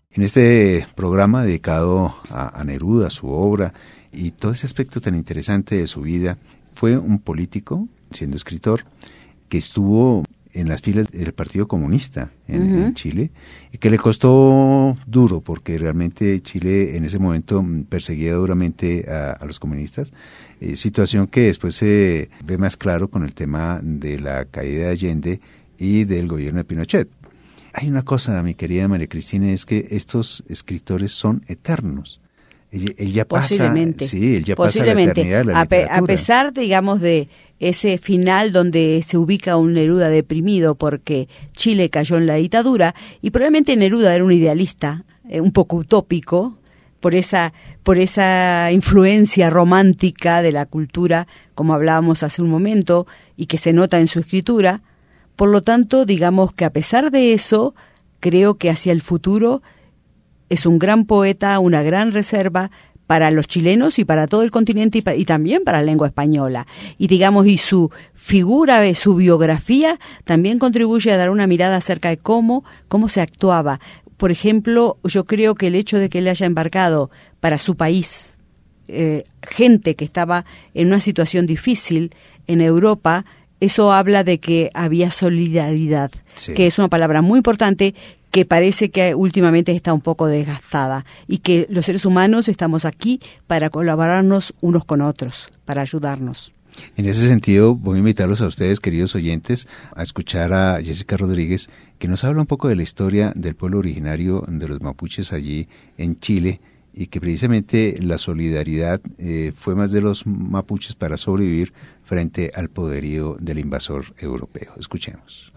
En este programa dedicado a Neruda, a su obra y todo ese aspecto tan interesante de su vida, fue un político, siendo escritor, que estuvo en las filas del Partido Comunista en Chile, y que le costó duro, porque realmente Chile en ese momento perseguía duramente a los comunistas, situación que después se ve más claro con el tema de la caída de Allende y del gobierno de Pinochet. Hay una cosa, mi querida María Cristina, es que estos escritores son eternos. Él ya pasa, sí, él ya pasa la eternidad de la literatura. A pesar, digamos, de ese final donde se ubica un Neruda deprimido porque Chile cayó en la dictadura, y probablemente Neruda era un idealista, un poco utópico, por esa influencia romántica de la cultura, como hablábamos hace un momento, y que se nota en su escritura. Por lo tanto, digamos que a pesar de eso, creo que hacia el futuro es un gran poeta, una gran reserva para los chilenos y para todo el continente y también para la lengua española. Y digamos, y su figura, su biografía también contribuye a dar una mirada acerca de cómo se actuaba. Por ejemplo, yo creo que el hecho de que él haya embarcado para su país gente que estaba en una situación difícil en Europa, eso habla de que había solidaridad, sí, que es una palabra muy importante que parece que últimamente está un poco desgastada, y que los seres humanos estamos aquí para colaborarnos unos con otros, para ayudarnos. En ese sentido, voy a invitarlos a ustedes, queridos oyentes, a escuchar a Jessica Rodríguez, que nos habla un poco de la historia del pueblo originario de los mapuches allí en Chile, y que precisamente la solidaridad fue más de los mapuches para sobrevivir frente al poderío del invasor europeo. Escuchemos.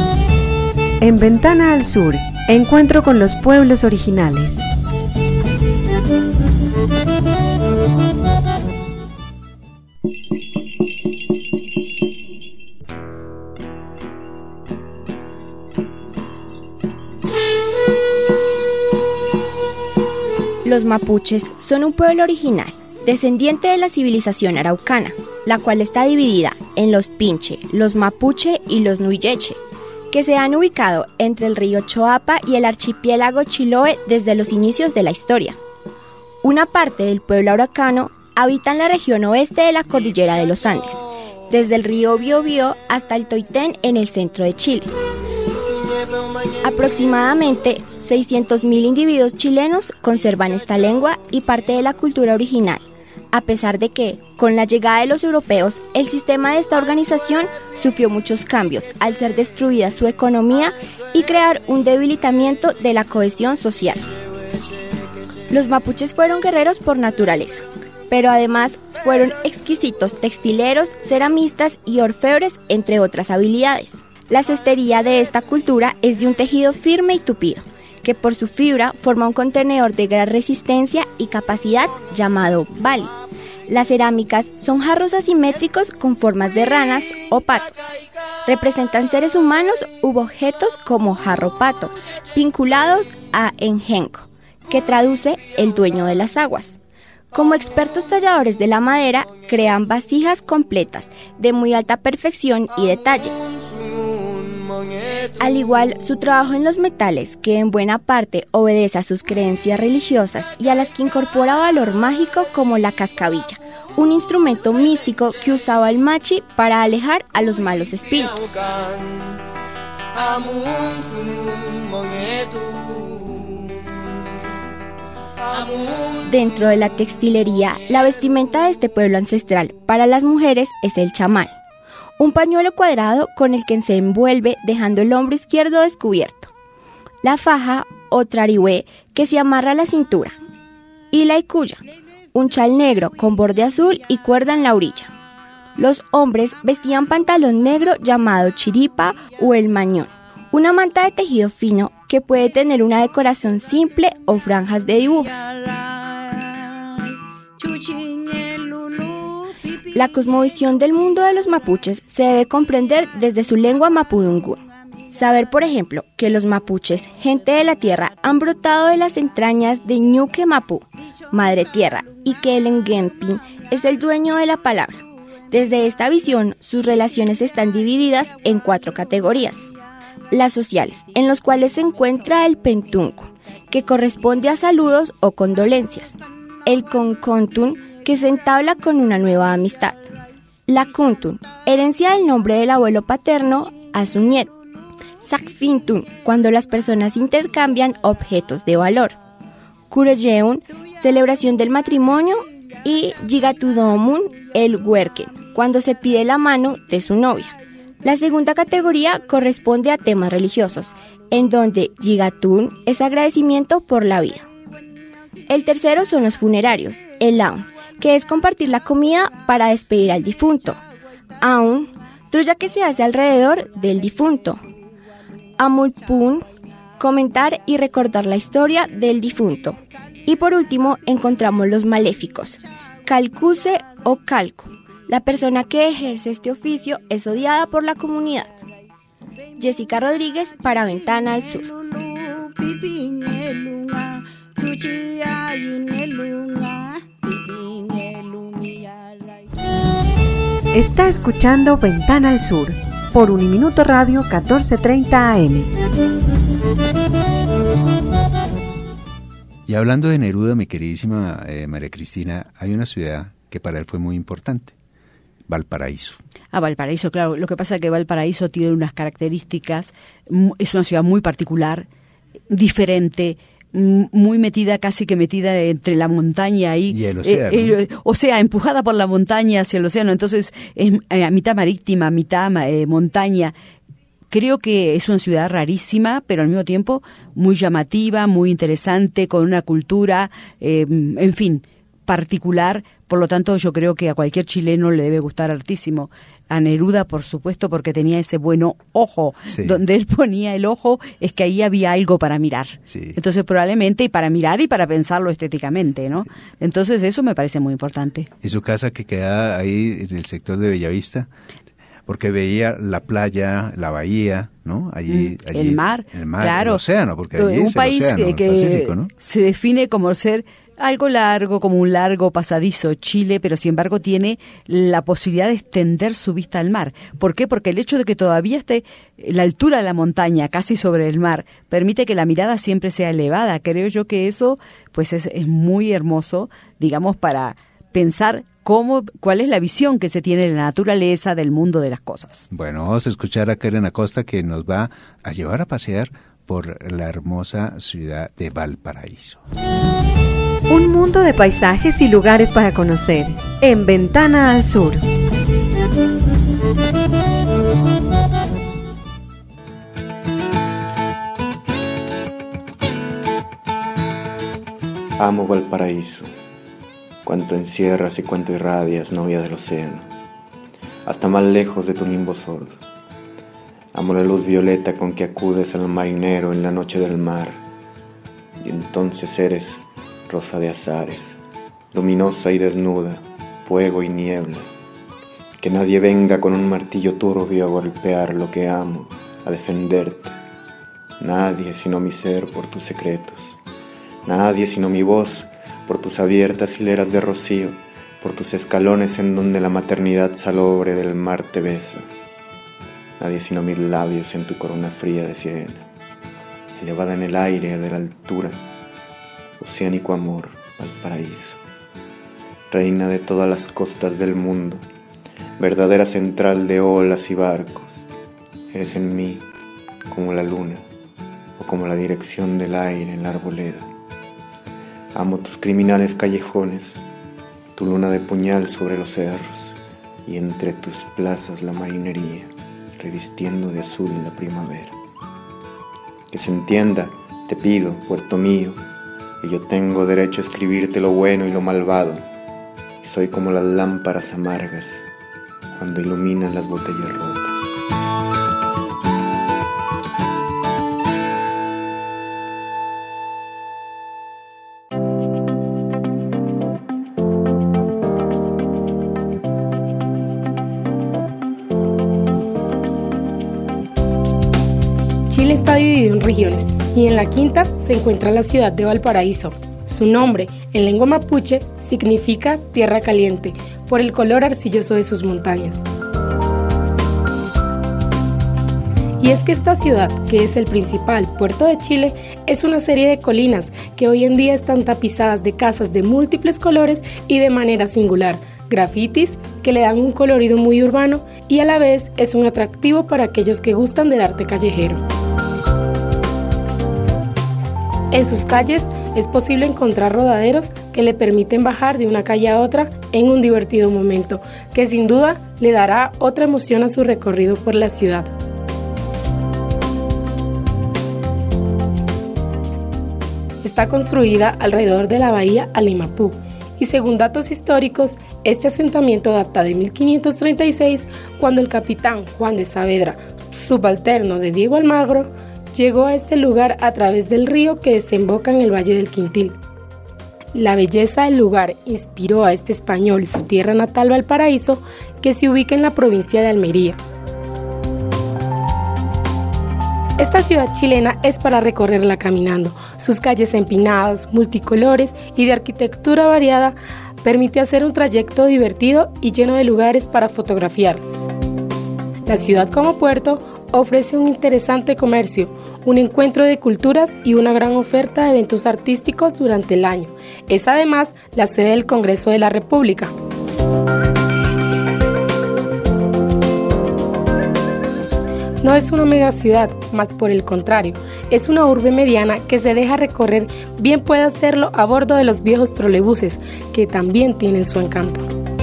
En Ventana al Sur, encuentro con los pueblos originales. Los mapuches son un pueblo original, descendiente de la civilización araucana, la cual está dividida en los Pinche, los Mapuche y los Nuilleche, que se han ubicado entre el río Choapa y el archipiélago Chiloé desde los inicios de la historia. Una parte del pueblo araucano habita en la región oeste de la cordillera de los Andes, desde el río Biobío hasta el Toitén en el centro de Chile. Aproximadamente 600.000 individuos chilenos conservan esta lengua y parte de la cultura original, a pesar de que, con la llegada de los europeos, el sistema de esta organización sufrió muchos cambios al ser destruida su economía y crear un debilitamiento de la cohesión social. Los mapuches fueron guerreros por naturaleza, pero además fueron exquisitos textileros, ceramistas y orfebres, entre otras habilidades. La cestería de esta cultura es de un tejido firme y tupido, que por su fibra forma un contenedor de gran resistencia y capacidad llamado bali. Las cerámicas son jarros asimétricos con formas de ranas o patos. Representan seres humanos u objetos como jarro pato, vinculados a enjenco, que traduce el dueño de las aguas. Como expertos talladores de la madera, crean vasijas completas de muy alta perfección y detalle. Al igual, su trabajo en los metales, que en buena parte obedece a sus creencias religiosas y a las que incorpora valor mágico como la cascabilla, un instrumento místico que usaba el machi para alejar a los malos espíritus. Dentro de la textilería, la vestimenta de este pueblo ancestral para las mujeres es el chamal, un pañuelo cuadrado con el que se envuelve dejando el hombro izquierdo descubierto. La faja o trarihué, que se amarra a la cintura. Y la icuya, un chal negro con borde azul y cuerda en la orilla. Los hombres vestían pantalón negro llamado chiripa o el mañón, una manta de tejido fino que puede tener una decoración simple o franjas de dibujos. La cosmovisión del mundo de los mapuches se debe comprender desde su lengua mapudungún. Saber, por ejemplo, que los mapuches, gente de la tierra, han brotado de las entrañas de Ñuque Mapú, madre tierra, y que el Enguempin es el dueño de la palabra. Desde esta visión, sus relaciones están divididas en 4 categorías. Las sociales, en las cuales se encuentra el pentunco, que corresponde a saludos o condolencias. El concontun, que se entabla con una nueva amistad. La kuntun, herencia del nombre del abuelo paterno a su nieto. Sakfintun, cuando las personas intercambian objetos de valor. Kuroyeun, celebración del matrimonio. Y Yigatudomun, el huerquen, cuando se pide la mano de su novia. La segunda categoría corresponde a temas religiosos, en donde Yigatun es agradecimiento por la vida. El tercero son los funerarios, el Aun, que es compartir la comida para despedir al difunto. Aun, trulla que se hace alrededor del difunto. Amulpun, comentar y recordar la historia del difunto. Y por último encontramos los maléficos, Calcuse o Calco. La persona que ejerce este oficio es odiada por la comunidad. Jessica Rodríguez para Ventana al Sur. Está escuchando Ventana al Sur por Uniminuto Radio 1430 AM. Y hablando de Neruda, mi queridísima María Cristina, hay una ciudad que para él fue muy importante, Valparaíso. Valparaíso, claro. Lo que pasa es que Valparaíso tiene unas características, es una ciudad muy particular, diferente, muy metida, casi que metida entre la montaña y el océano. O sea, empujada por la montaña hacia el océano. Entonces es a mitad marítima, mitad montaña. Creo que es una ciudad rarísima, pero al mismo tiempo muy llamativa, muy interesante, con una cultura, en fin, particular. Por lo tanto, yo creo que a cualquier chileno le debe gustar hartísimo. A Neruda, por supuesto, porque tenía ese bueno ojo. Sí. Donde él ponía el ojo, es que ahí había algo para mirar. Sí. Entonces, probablemente, y para mirar y para pensarlo estéticamente, ¿no? Entonces, eso me parece muy importante. ¿Y su casa que queda ahí en el sector de Bellavista? Porque veía la playa, la bahía, ¿no? Allí el mar, claro, el océano, porque allí un es país el océano, que Pacífico, ¿no? Se define como ser algo largo, como un largo pasadizo, Chile, pero sin embargo tiene la posibilidad de extender su vista al mar. ¿Por qué? Porque el hecho de que todavía esté la altura de la montaña, casi sobre el mar, permite que la mirada siempre sea elevada. Creo yo que eso pues es muy hermoso, digamos, para pensar cuál es la visión que se tiene de la naturaleza, del mundo de las cosas. Bueno, vamos a escuchar a Karen Acosta, que nos va a llevar a pasear por la hermosa ciudad de Valparaíso. Un mundo de paisajes y lugares para conocer en Ventana al Sur. Amo Valparaíso. Cuánto encierras y cuánto irradias, novia del océano, hasta más lejos de tu nimbo sordo. Amo la luz violeta con que acudes al marinero en la noche del mar, y entonces eres rosa de azares, luminosa y desnuda, fuego y niebla. Que nadie venga con un martillo turbio a golpear lo que amo, a defenderte. Nadie sino mi ser por tus secretos, nadie sino mi voz por tus abiertas hileras de rocío, por tus escalones en donde la maternidad salobre del mar te besa. Nadie sino mis labios en tu corona fría de sirena, elevada en el aire de la altura, oceánico amor, Valparaíso. Reina de todas las costas del mundo, verdadera central de olas y barcos, eres en mí como la luna o como la dirección del aire en la arboleda. Amo tus criminales callejones, tu luna de puñal sobre los cerros, y entre tus plazas la marinería, revistiendo de azul la primavera. Que se entienda, te pido, puerto mío, que yo tengo derecho a escribirte lo bueno y lo malvado, y soy como las lámparas amargas cuando iluminan las botellas rotas. Chile está dividido en regiones y en la quinta se encuentra la ciudad de Valparaíso. Su nombre, en lengua mapuche, significa tierra caliente, por el color arcilloso de sus montañas. Y es que esta ciudad, que es el principal puerto de Chile es una serie de colinas que hoy en día están tapizadas de casas de múltiples colores y de manera singular, grafitis que le dan un colorido muy urbano y a la vez es un atractivo para aquellos que gustan del arte callejero. En sus calles es posible encontrar rodaderos que le permiten bajar de una calle a otra en un divertido momento, que sin duda le dará otra emoción a su recorrido por la ciudad. Está construida alrededor de la bahía Alimapú y según datos históricos, este asentamiento data de 1536 cuando el capitán Juan de Saavedra, subalterno de Diego Almagro, llegó a este lugar a través del río que desemboca en el Valle del Quintil. La belleza del lugar inspiró a este español su tierra natal Valparaíso, que se ubica en la provincia de Almería. Esta ciudad chilena es para recorrerla caminando. Sus calles empinadas, multicolores y de arquitectura variada permite hacer un trayecto divertido y lleno de lugares para fotografiar. La ciudad como puerto ofrece un interesante comercio, un encuentro de culturas y una gran oferta de eventos artísticos durante el año. Es además la sede del Congreso de la República. No es una megaciudad, más por el contrario, es una urbe mediana que se deja recorrer, bien puede hacerlo a bordo de los viejos trolebuses, que también tienen su encanto.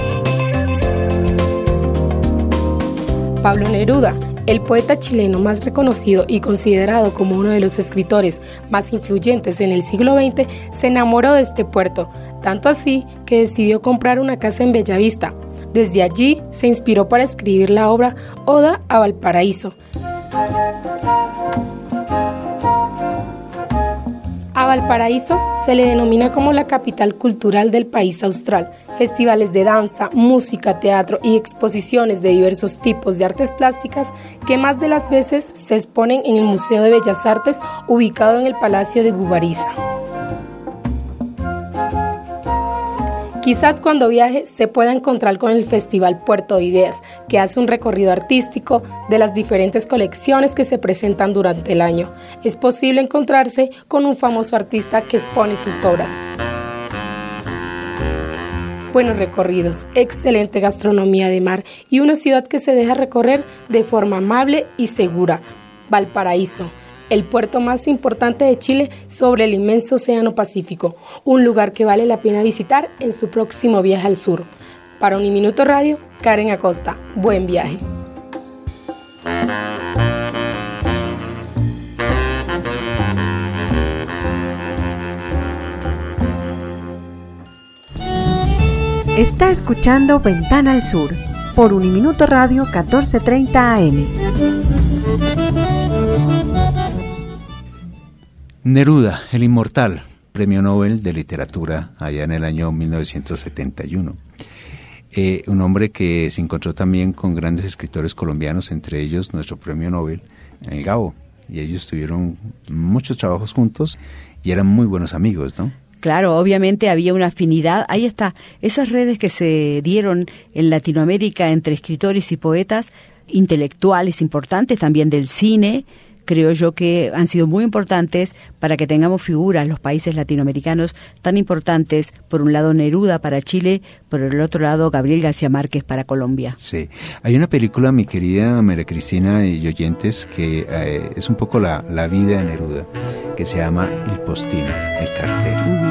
Pablo Neruda, el poeta chileno más reconocido y considerado como uno de los escritores más influyentes en el siglo XX, se enamoró de este puerto, tanto así que decidió comprar una casa en Bellavista. Desde allí se inspiró para escribir la obra Oda a Valparaíso. A Valparaíso se le denomina como la capital cultural del país austral. Festivales de danza, música, teatro y exposiciones de diversos tipos de artes plásticas que más de las veces se exponen en el Museo de Bellas Artes ubicado en el Palacio de Bubariza. Quizás cuando viaje se pueda encontrar con el Festival Puerto de Ideas, que hace un recorrido artístico de las diferentes colecciones que se presentan durante el año. Es posible encontrarse con un famoso artista que expone sus obras. Buenos recorridos, excelente gastronomía de mar y una ciudad que se deja recorrer de forma amable y segura. Valparaíso, el puerto más importante de Chile sobre el inmenso Océano Pacífico, un lugar que vale la pena visitar en su próximo viaje al sur. Para Uniminuto Radio, Karen Acosta. Buen viaje. Está escuchando Ventana al Sur por Uniminuto Radio 1430 AM. Neruda, el inmortal, Premio Nobel de Literatura allá en el año 1971. Un hombre que se encontró también con grandes escritores colombianos, entre ellos nuestro Premio Nobel, el Gabo, y ellos tuvieron muchos trabajos juntos y eran muy buenos amigos, ¿no? Claro, obviamente había una afinidad. Ahí está, esas redes que se dieron en Latinoamérica entre escritores y poetas, intelectuales importantes, también del cine, creo yo que han sido muy importantes para que tengamos figuras, los países latinoamericanos tan importantes, por un lado Neruda para Chile, por el otro lado Gabriel García Márquez para Colombia. Sí, hay una película, mi querida María Cristina y oyentes, que es un poco la vida de Neruda, que se llama El Postino, el cartero.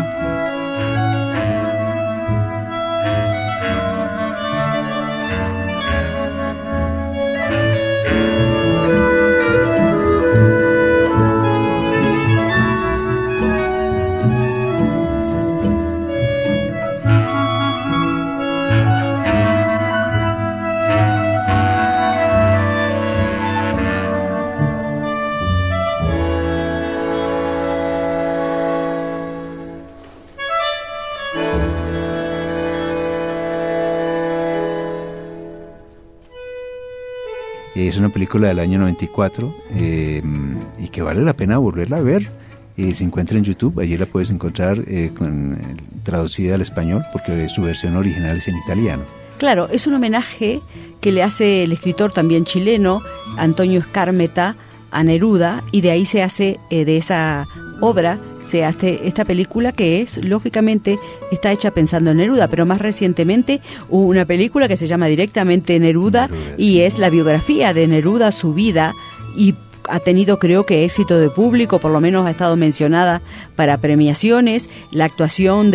Es una película del año 94 y que vale la pena volverla a ver. Se encuentra en YouTube, allí la puedes encontrar traducida al español porque su versión original es en italiano. Claro, es un homenaje que le hace el escritor también chileno, Antonio Skármeta, a Neruda, y de ahí se hace, de esa obra, se hace esta película que es, lógicamente, está hecha pensando en Neruda, pero más recientemente hubo una película que se llama directamente Neruda, y es la biografía de Neruda, su vida, y ha tenido, creo que, éxito de público, por lo menos ha estado mencionada para premiaciones. La actuación